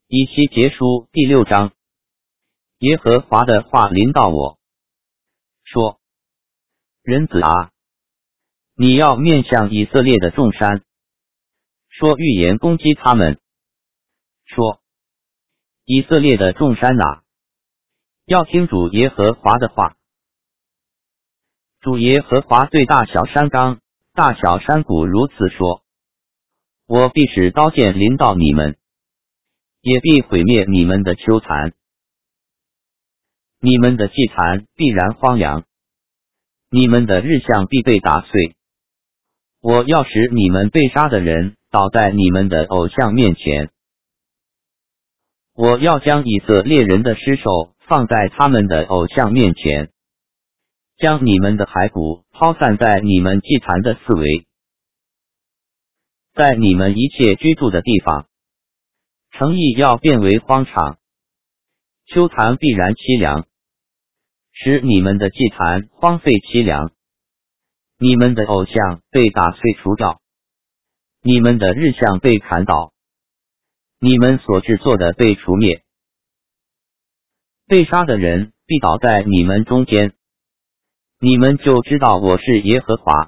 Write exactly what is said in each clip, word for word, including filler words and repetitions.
以西结书第六章，耶和华的话临到我，说：人子啊，你要面向以色列的众山，说预言攻击他们，说：以色列的众山啊，要听主耶和华的话。主耶和华对大小山冈、大小山谷如此说：我必使刀剑临到你们，也必毁灭你们的丘坛，你们的祭坛必然荒凉，你们的日像必被打碎。我要使你们被杀的人倒在你们的偶像面前，我要将以色列人的尸首放在他们的偶像面前，将你们的骸骨抛散在你们祭坛的四围，在你们一切居住的地方，城邑要变为荒场，丘坛必然凄凉，使你们的祭坛荒废凄凉，你们的偶像被打碎除掉，你们的日像被砍倒，你们所制作的被除灭，被杀的人必倒在你们中间，你们就知道我是耶和华。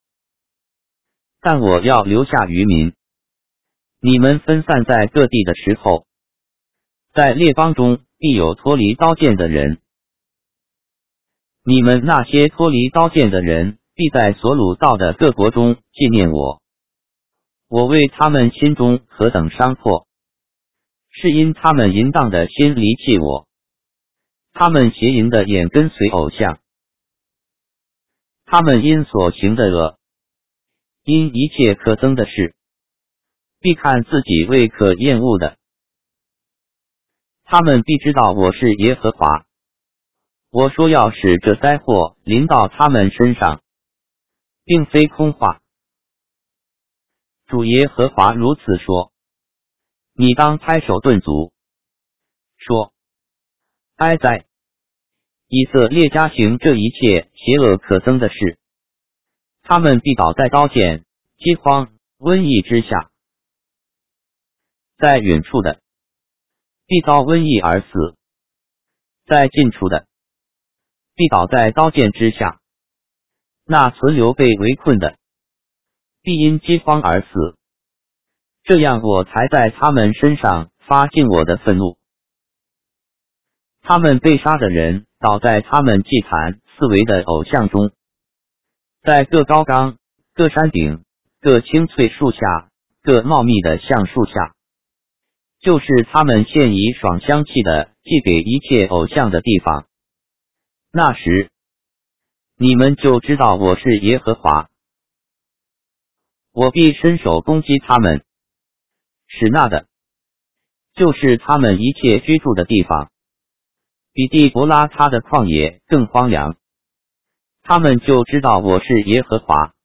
但我要留下余民，你们分散在各地的时候，在列邦中必有脱离刀剑的人，你们那些脱离刀剑的人必在所掳到的各国中纪念我。我为他们心中何等伤迫，是因他们淫荡的心离弃我，他们邪淫的眼跟随偶像，他们因所行的恶，因一切可憎的事，必看自己为可厌恶的。他们必知道我是耶和华。我说要使这灾祸临到他们身上，并非空话。主耶和华如此说：你当拍手顿足，说：哀哉！以色列家行这一切邪恶可憎的事，他们必倒在刀剑、饥荒、瘟疫之下。在远处的必遭瘟疫而死，在近处的必倒在刀剑之下。那存留被围困的必因饥荒而死，这样我才在他们身上发尽我的愤怒。他们被杀的人倒在他们祭坛四围的偶像中，在各高冈、各山顶、各青翠树下、各茂密的橡树下，就是他们献以爽香气的祭给一切偶像的地方。那时，你们就知道我是耶和华。我必伸手攻击他们，使那的，就是他们一切居住的地方，比地伯拉他的旷野更荒凉。他们就知道我是耶和华。